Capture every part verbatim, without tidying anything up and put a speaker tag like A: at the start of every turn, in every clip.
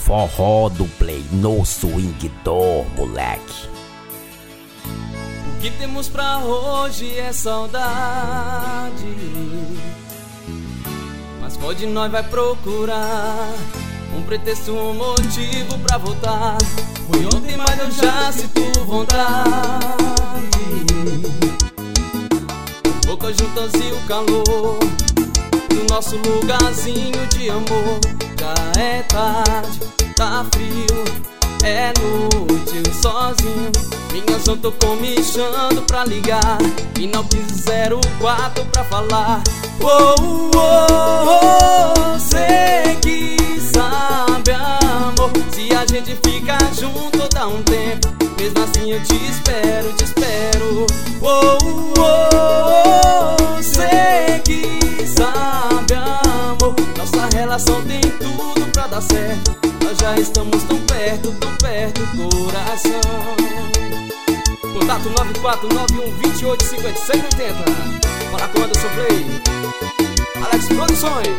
A: Forró do play no swing do moleque.
B: O que temos pra hoje é saudade, mas qual de nós vai procurar um pretexto, um motivo pra voltar? Foi ontem, mas eu já sinto vontade. Bocas juntas e o calor do nosso lugarzinho de amor. Já é tarde, tá frio, é noite, eu sozinho. Minha zona tocou me chamando pra ligar e não quis zero quatro pra falar. Oh, oh, oh, sei que sabe, amor, se a gente fica junto dá um tempo. Mesmo assim eu te espero, te espero. Oh, oh, oh, sei que sabe, amor, nossa relação tem tudo pra dar certo. Nós já estamos tão perto, tão perto, coração. Contato nove quatro nove um, dois oito, cinco seis oito zero. Fala com Anderson Play, Alex Produções.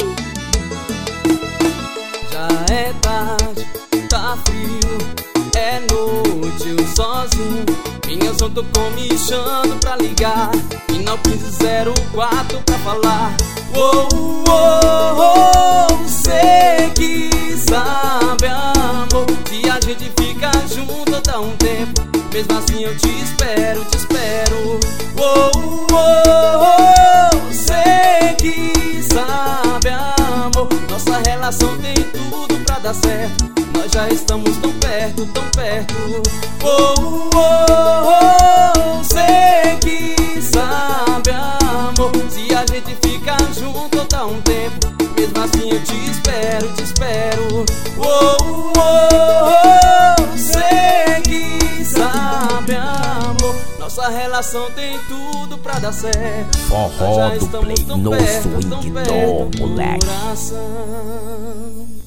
B: Já é tarde, tá frio, é noite, eu sozinho. Minha zona tocou me chamando pra ligar e não quis zero quatro pra falar. Oh, oh, oh, sei que sabe, amor, se a gente fica junto dá um tempo. Mesmo assim eu te espero, te espero. Oh, oh, oh, sei que sabe, amor, nossa relação tem tudo pra dar certo. Nós já estamos tão perto, tão perto. Oh, oh, oh, sei que sabe, amor, se a gente fica junto dá um tempo. Mesmo assim eu te espero, te espero. Oh, oh, oh, sei que sabe, amor, nossa relação tem tudo pra dar certo.
A: Forró do play no swing do moleque.
B: Coração.